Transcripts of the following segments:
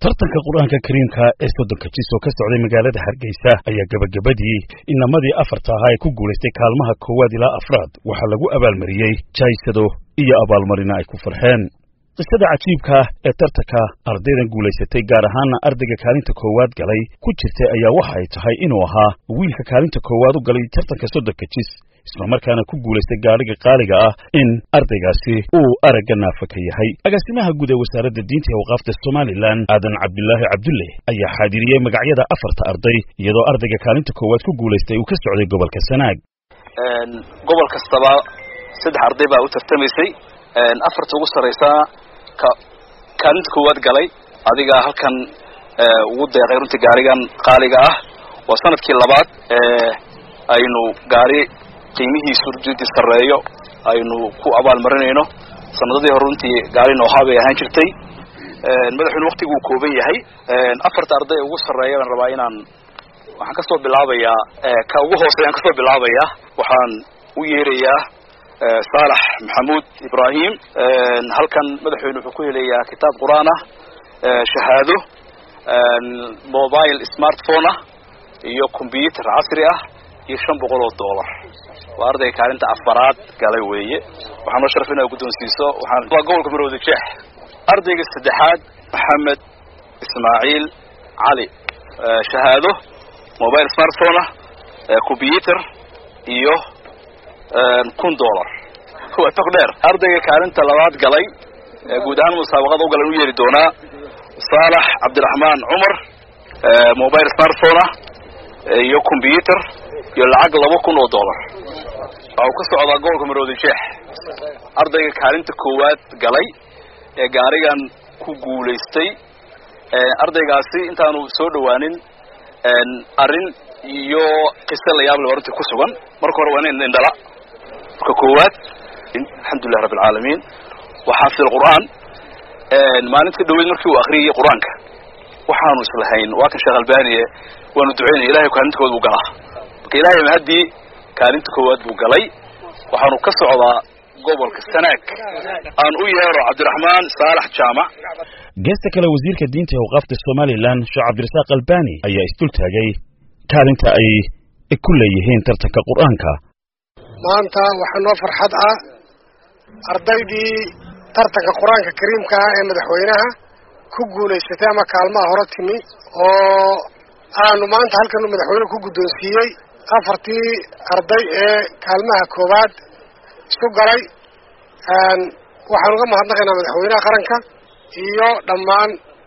tartanka quraanka kariimka ee soddonka jis oo ka socday magaalada Hargeysa ayaa gabagabadii inamadii afarta ahaa ay ku guuleystay kaalmaha koowaad ilaa afraad waxa lagu abaalmariyay jaysado iyo abaalmarina ay ku farxeen qisada cajiibka ee tartanka ardaydan guuleysatay gaar ahaan ardayga kaalinta koowaad galay ku jirtay ayaa waxa ay tahay inuu ahaa wiilka kaalinta koowaad u galay tartanka soddonka jis isla markaana ku guuleystay gaariga qaaliga ah in ardaygaasi uu aragga naafaka yahay agaasimaha guud ee wasaaradda diinta iyo waqaafta Soomaaliland Aadan Cabdullaahi Cabdulle ayaa xaadiriyay magacyada afarta arday iyadoo ardayga kaalinta koowaad ku guuleystay uu ka socday gobolka Sanaag gobol kastaba saddex arday baa u tartamaysay afarta ugu sareysa kaalinta koowaad galay adiga halkan ugu deeqay runtii gaarigan qaaliga ah waa sanadkii labaad aynu gaari qiimihiisu runtii sareeyo aynu ku abaalmarinayno sanadadii hore runtii gaari noohaa bay ahaan jirtay madaxweyne waqtigu kooban yahay afarta arday ugu sareeya baan rabaa inaan waxaan ka soo bilaabayaa ka ugu hooseeyaan ka soo bilaabayaa waxaan u yeerayaa Saalax Maxamuud Ibrahim halkan madaxweyne wuxuu ku helayaa kitaab quraan ah shahaado mobile smartphone ah iyo computer casri ah iyo $500 waa arday kaalinta afaraad galay weeye waxaan sharaf inaa guddoonsiiso waxaan waa gobolka Maroodi Jeex ardayga saddexaad Maxamed Ismaaciil Cali shahaado mobile smartphone ah computer iyo $1,000 waa taqdeer ardayga kaalinta labaad galay guud ahaan musaabaqada u galay u yeeri doona Saalax Cabdiraxmaan Umar mobile smartphone ah iyo computer iyo lacag $2,000 oo ka socda gobolka Maroodi Jeex ardayga kaalinta koowaad galay ee gaarigan ku guuleystay ardaygaasi intaanu soo dhawaanin arin iyo qisa la yaab leh warti ku sugan marka hore waa in dhala ka koowaad alxamdulillah rabbil alamin wa xaafid alquran maalinta dhaweyd markii uu akhriyay quraanka waxaanu islahayn waa kan Sheekh Albani waanu duceynay Ilaahay kaalinta koowaad uu galaa Ilaahay mahadii kaalinta koowaad buu galay waxaanu ka socdaa gobolka Sanaag aan u yeero Cabdiraxmaan Saalax Jaamac geesta kale wasiirka diinta iyo waqaafta Soomaaliland Sheekh Cabdirasaaq Albani ayaa istul taagay kaalinta ay ku leeyihiin tartanka quraanka maanta waxaan noo farxad ah ardaydii tartanka quraanka kariimka ah ee madaxweynaha ku guuleysatay ama kaalmaha hore timi oo aanu maanta halkan madaxweynuhu ku guddoonsiiyay afartii arday ee kaalmaha koowaad isku galay waxaan uga mahadnaqaynaa madaxweynaha qaranka iyo dhammaan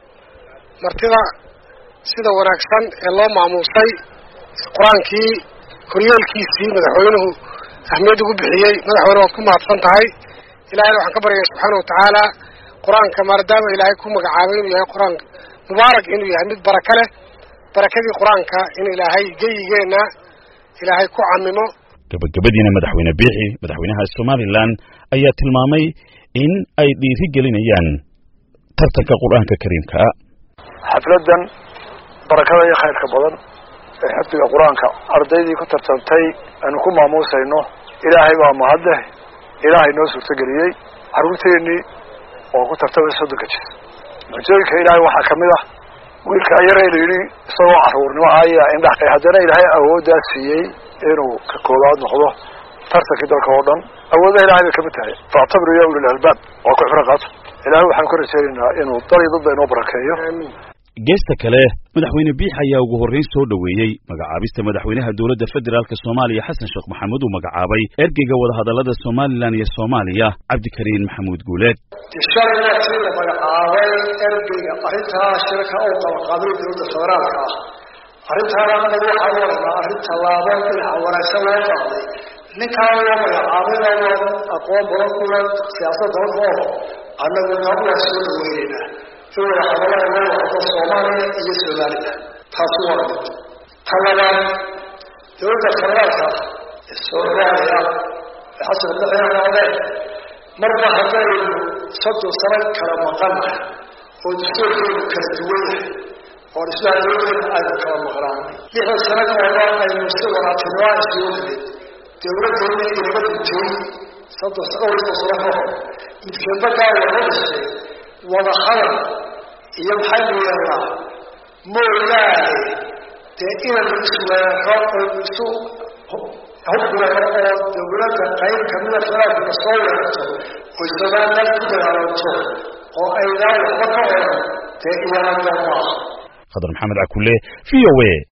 martida sida wanaagsan ee loo maamuusay quraankii koryeelkiisii madaxweynuhu ahmiyad ugu bixiyay madaxweyne waad ku mahadsan tahay ilaahayna waxaan ka baryayaa subxaana watacaala quraanka maadaama ilaahay ku magacaabay inuu yahay quraan mubaarak inuu yahay mid baraka leh barakadii quraanka in ilaahay geyigeena ilaahay ku camimo gabagabadiina madaxweyne biixi madaxweynaha Soomaaliland ayaa tilmaamay in ay dhiiri gelinayaan tartanka quraanka kariimka xafladan barakada iyo khayrka badan ee xafdiga quraanka ardaydii ku tartantay aanu ku maamuusayno ilaahay baa mahadleh ilaahay noo suurtageliyay caruurteennii oo ku tartamay soddonka jis muujooyinka ilaahay waxaa kamid ah wiilka yaree yidhi isagoo caruurnimo ayaa indhaxqay haddana ilaahay awooddaa siiyey inuu ka koobaad noqdo tartankii dalka oo dhan awoodda ilaahay bay kamid tahay faactabiru ya ulil albaab waa ku cibro qaato ilaahay waxaan ka rajaynaynaa inuu dal iyo dadba inoo barakeeyo geesta kale madaxweyne biix ayaa ugu horreyn soo dhaweeyay magacaabista madaxweynaha dowladda federaalka Soomaaliya Xasan Sheekh Maxamuud uu magacaabay ergeyga wadahadallada Soomaaliland iyo Soomaaliya Cabdikariin Maxamuud Guuleed shaqadii la magacaabay ergeyga arinta shirka oo qalqaabay dowladda federaalka arintaana anagu waxaan waraynaa arinta labaad dhinaca wanaagsan loo qaaday ninkaan loo magacaabay aqoon badan ku leh siyaasadda dalka anagu waa soo dhaweynaa سورة حضرنا الله وحضر الصومالية إيه السودانية تاسوار طلبان دولة الخيرات السودانية حسب النحيان عليه مرة حضر صدوا سنة كلام مقامة ودستور فيه كالدولة والإسلام يقول أيضا كلام مقران لحظة سنة أولا أي مستوى تنواع السودانية دولة دولة إلغة الجوي صدوا سنة أولا صلاحهم متكلمة قاوة ورسل وضحايا يمحل الله مولاي تأثير الإسلام رب السوء هبنا دولة قيم كمية ثلاث مصورة والزمان لا تقدر على الصور وأيضا وقعوا تأثير الله خضر محمد عكولي VOA